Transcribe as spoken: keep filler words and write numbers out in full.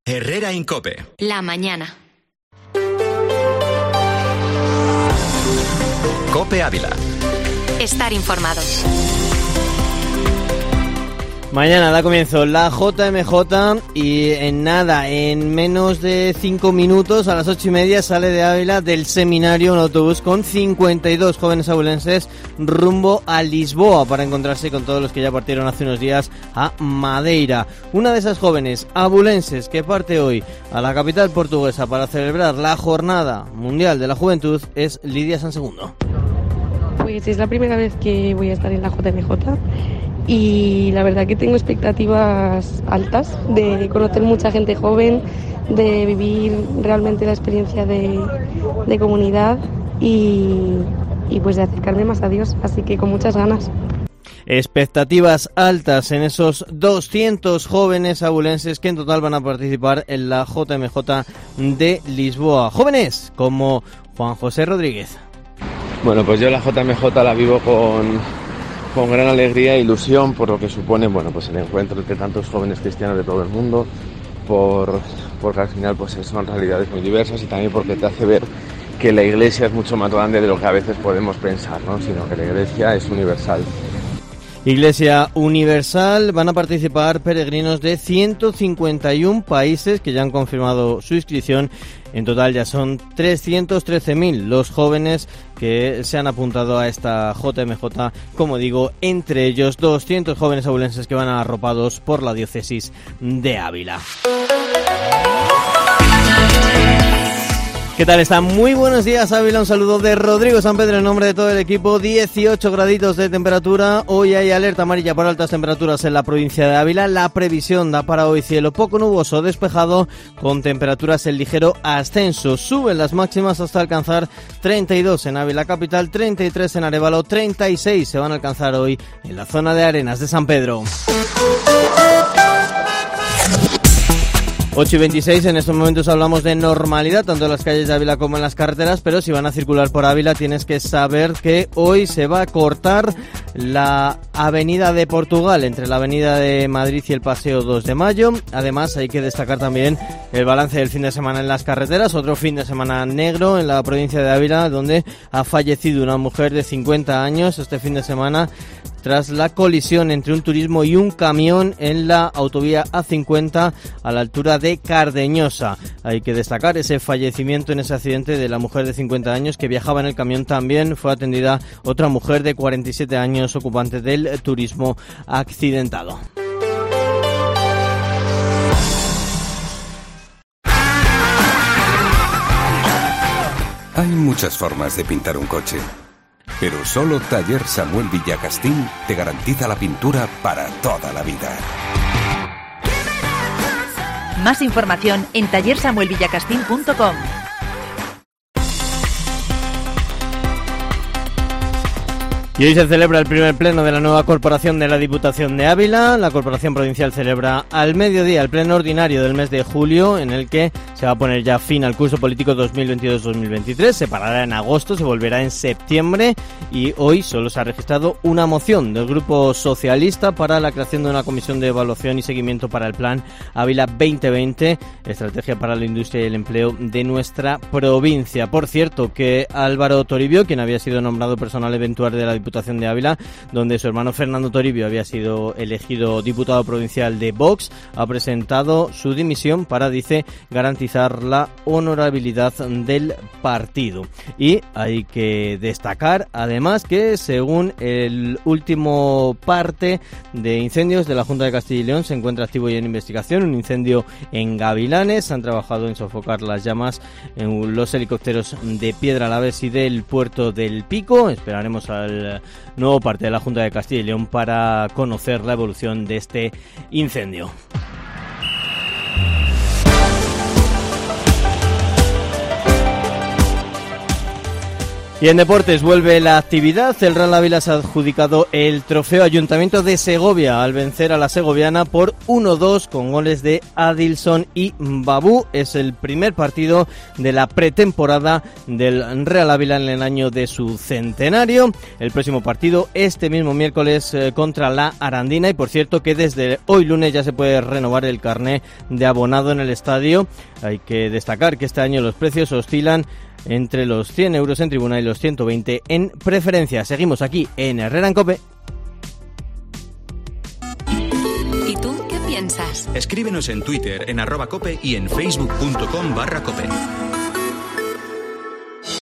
Herrera Incope. La mañana. Cope Ávila. Estar informado. Mañana da comienzo la J M J y en nada, en menos de cinco minutos, a las ocho y media, sale de Ávila del seminario un autobús con cincuenta y dos jóvenes abulenses rumbo a Lisboa para encontrarse con todos los que ya partieron hace unos días a Madeira. Una de esas jóvenes abulenses que parte hoy a la capital portuguesa para celebrar la Jornada Mundial de la Juventud es Lidia Sansegundo. Pues es la primera vez que voy a estar en la J M J. Y la verdad que tengo expectativas altas de conocer mucha gente joven, de vivir realmente la experiencia de, de comunidad y, y pues de acercarme más a Dios, así que con muchas ganas. Expectativas altas en esos doscientos jóvenes abulenses que en total van a participar en la J M J de Lisboa. Jóvenes como Juan José Rodríguez. Bueno, pues yo la J M J la vivo con... con gran alegría e ilusión por lo que supone, bueno, pues el encuentro entre tantos jóvenes cristianos de todo el mundo, por porque al final pues son realidades muy diversas y también porque te hace ver que la Iglesia es mucho más grande de lo que a veces podemos pensar, ¿no? Sino que la Iglesia es universal. Iglesia Universal, van a participar peregrinos de ciento cincuenta y uno países que ya han confirmado su inscripción. En total ya son trescientos trece mil los jóvenes que se han apuntado a esta J M J, como digo, entre ellos doscientos jóvenes abulenses que van arropados por la diócesis de Ávila. ¿Qué tal están? Muy buenos días, Ávila. Un saludo de Rodrigo San Pedro en nombre de todo el equipo. dieciocho graditos de temperatura. Hoy hay alerta amarilla por altas temperaturas en la provincia de Ávila. La previsión da para hoy cielo poco nuboso, despejado, con temperaturas en ligero ascenso. Suben las máximas hasta alcanzar treinta y dos en Ávila capital, treinta y tres en Arévalo, treinta y seis se van a alcanzar hoy en la zona de Arenas de San Pedro. ocho y veintiséis, en estos momentos hablamos de normalidad, tanto en las calles de Ávila como en las carreteras, pero si van a circular por Ávila tienes que saber que hoy se va a cortar la avenida de Portugal, entre la avenida de Madrid y el Paseo dos de Mayo. Además hay que destacar también el balance del fin de semana en las carreteras, otro fin de semana negro en la provincia de Ávila, donde ha fallecido una mujer de cincuenta años este fin de semana, tras la colisión entre un turismo y un camión en la autovía A cincuenta a la altura de Cardeñosa. Hay que destacar ese fallecimiento en ese accidente de la mujer de cincuenta años que viajaba en el camión. También fue atendida otra mujer de cuarenta y siete años, ocupante del turismo accidentado. Hay muchas formas de pintar un coche, pero solo Taller Samuel Villacastín te garantiza la pintura para toda la vida. Más información en taller samuel villacastín punto com. Y hoy se celebra el primer pleno de la nueva corporación de la Diputación de Ávila. La corporación provincial celebra al mediodía el pleno ordinario del mes de julio, en el que se va a poner ya fin al curso político dos mil veintidós dos mil veintitrés. Se parará en agosto, se volverá en septiembre y hoy solo se ha registrado una moción del Grupo Socialista para la creación de una comisión de evaluación y seguimiento para el Plan Ávila veinte veinte, estrategia para la industria y el empleo de nuestra provincia. Por cierto, que Álvaro Toribio, quien había sido nombrado personal eventual de la Diputación de Ávila, donde su hermano Fernando Toribio había sido elegido diputado provincial de Vox, ha presentado su dimisión para, dice, garantizar la honorabilidad del partido. Y hay que destacar, además, que según el último parte de incendios de la Junta de Castilla y León, se encuentra activo y en investigación un incendio en Gavilanes. Han trabajado en sofocar las llamas en los helicópteros de Piedralaves y del Puerto del Pico. Esperaremos al nuevo parte de la Junta de Castilla y León para conocer la evolución de este incendio. Y en deportes vuelve la actividad. El Real Ávila se ha adjudicado el trofeo Ayuntamiento de Segovia al vencer a la segoviana por uno dos con goles de Adilson y Babú. Es el primer partido de la pretemporada del Real Ávila en el año de su centenario. El próximo partido este mismo miércoles eh, contra la Arandina, y por cierto que desde hoy lunes ya se puede renovar el carné de abonado en el estadio. Hay que destacar que este año los precios oscilan entre los cien euros en tribuna y los ciento veinte en preferencia. Seguimos aquí en Herrera en COPE. ¿Y tú qué piensas? Escríbenos en Twitter en arroba cope y en facebook punto com barra cope.